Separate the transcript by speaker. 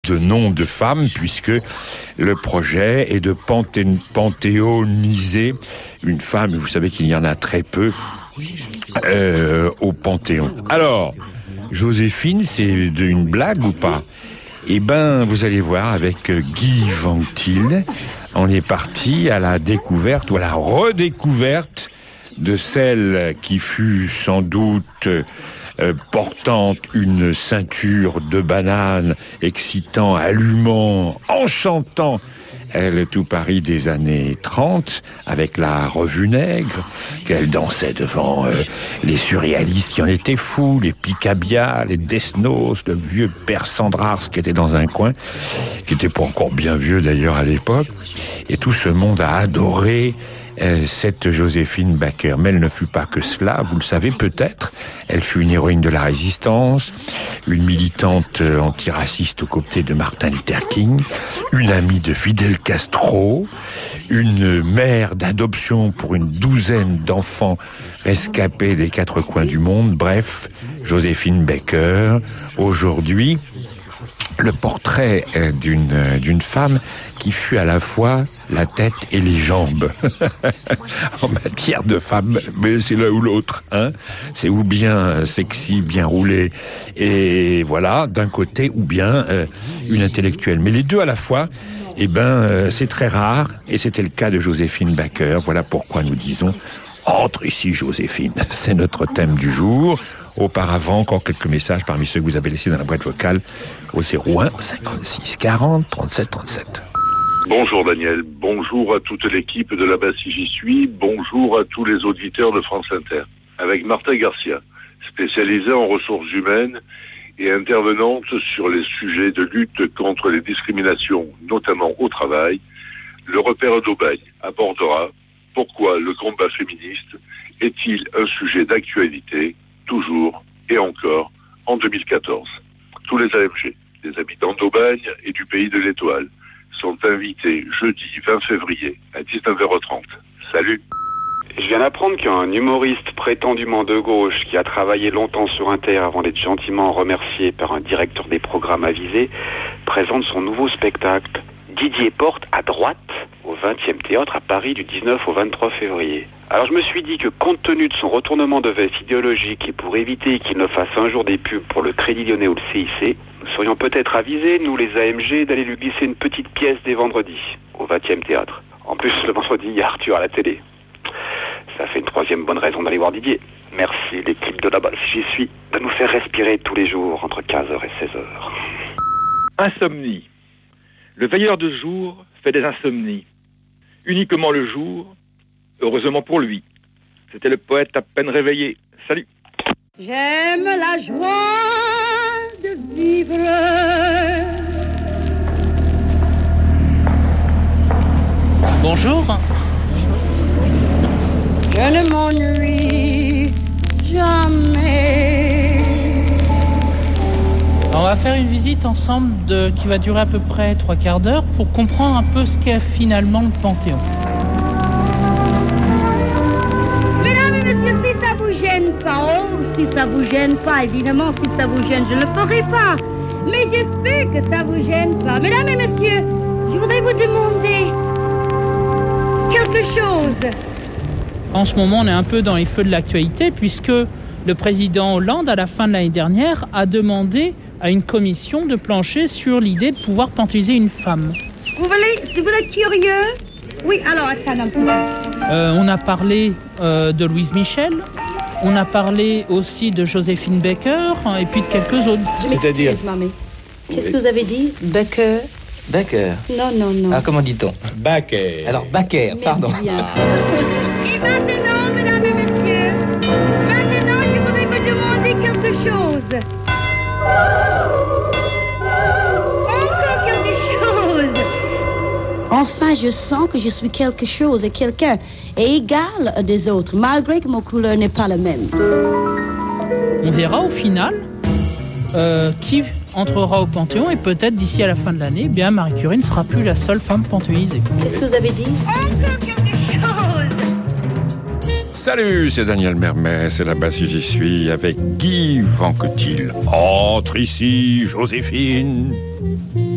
Speaker 1: de noms de femmes, puisque le projet est de panthéoniser une femme. Vous savez qu'il y en a très peu au Panthéon. Alors, Joséphine, c'est une blague ou pas ? Eh ben, vous allez voir, avec Guy Ventil, on est parti à la découverte ou à la redécouverte de celle qui fut sans doute portant une ceinture de banane, excitant, allumant, enchantant tout Paris des années 30, avec la revue Nègre, qu'elle dansait devant les surréalistes qui en étaient fous, les Picabia, les Desnos, le vieux père Sandrars qui était dans un coin, qui était pas encore bien vieux d'ailleurs à l'époque, et tout ce monde a adoré cette Joséphine Baker. Mais elle ne fut pas que cela, vous le savez peut-être. Elle fut une héroïne de la résistance, une militante antiraciste aux côtés de Martin Luther King, une amie de Fidel Castro, une mère d'adoption pour une douzaine d'enfants rescapés des quatre coins du monde. Bref, Joséphine Baker, aujourd'hui, le portrait d'une femme qui fut à la fois la tête et les jambes. En matière de femme, mais c'est l'un ou l'autre, hein. C'est ou bien sexy, bien roulé, et voilà, d'un côté, ou bien une intellectuelle. Mais les deux à la fois, eh ben, c'est très rare, et c'était le cas de Joséphine Baker. Voilà pourquoi nous disons « Entre ici, Joséphine ». C'est notre thème du jour. Auparavant, encore quelques messages parmi ceux que vous avez laissés dans la boîte vocale au 01 56 40 37 37.
Speaker 2: Bonjour Daniel, bonjour à toute l'équipe de là-bas si j'y suis, bonjour à tous les auditeurs de France Inter. Avec Martha Garcia, spécialisée en ressources humaines et intervenante sur les sujets de lutte contre les discriminations, notamment au travail, le repère d'Aubagne abordera pourquoi le combat féministe est-il un sujet d'actualité toujours et encore en 2014. Tous les AMG, les habitants d'Aubagne et du Pays de l'Étoile, sont invités jeudi 20 février à 19h30. Salut.
Speaker 3: Je viens d'apprendre qu'un humoriste prétendument de gauche qui a travaillé longtemps sur Inter avant d'être gentiment remercié par un directeur des programmes avisé présente son nouveau spectacle Didier Porte à droite au 20e Théâtre à Paris du 19 au 23 février. Alors je me suis dit que compte tenu de son retournement de veste idéologique et pour éviter qu'il ne fasse un jour des pubs pour le Crédit Lyonnais ou le CIC, nous serions peut-être avisés, nous les AMG, d'aller lui glisser une petite pièce dès vendredi au 20e Théâtre. En plus, le vendredi, il y a Arthur à la télé. Ça fait une troisième bonne raison d'aller voir Didier. Merci l'équipe de là-bas, si j'y suis, de nous faire respirer tous les jours entre 15h et 16h.
Speaker 4: Insomnie. Le veilleur de jour fait des insomnies. Uniquement le jour, heureusement pour lui. C'était le poète à peine réveillé. Salut.
Speaker 5: J'aime la joie de vivre.
Speaker 6: Bonjour.
Speaker 5: Je ne m'ennuie jamais.
Speaker 6: On va faire une visite ensemble qui va durer à peu près 3/4 d'heure pour comprendre un peu ce qu'est finalement le Panthéon.
Speaker 5: Mesdames et messieurs, si ça vous gêne pas, si ça vous gêne pas, évidemment, si ça vous gêne, je ne le ferai pas. Mais je sais que ça vous gêne pas. Mesdames et messieurs, je voudrais vous demander quelque chose.
Speaker 6: En ce moment, on est un peu dans les feux de l'actualité puisque le président Hollande, à la fin de l'année dernière, a demandé à une commission de plancher sur l'idée de pouvoir panthéoniser une femme.
Speaker 5: Vous voulez, si vous êtes curieux? Oui, alors, attends un peu.
Speaker 6: On a parlé de Louise Michel, on a parlé aussi de Joséphine Baker et puis de quelques autres.
Speaker 7: Je m'excuse, mamie. Qu'est-ce que vous avez dit? Baker?
Speaker 8: Baker.
Speaker 7: Non, non, non.
Speaker 8: Ah, comment dit-on?
Speaker 1: Baker.
Speaker 8: Alors, Baker, pardon.
Speaker 5: Et maintenant, mesdames et messieurs, maintenant, je voudrais vous demander quelque chose. Encore quelque chose.
Speaker 7: Enfin, je sens que je suis quelque chose et quelqu'un et égal des autres, malgré que mon couleur n'est pas la même.
Speaker 6: On verra au final qui entrera au Panthéon et peut-être d'ici à la fin de l'année, bien Marie Curie ne sera plus la seule femme panthéonisée.
Speaker 7: Qu'est-ce que vous avez dit?
Speaker 5: Encore quelque chose.
Speaker 1: Salut, c'est Daniel Mermet, c'est là-bas si j'y suis, avec Guy Ventil. Entre ici, Joséphine.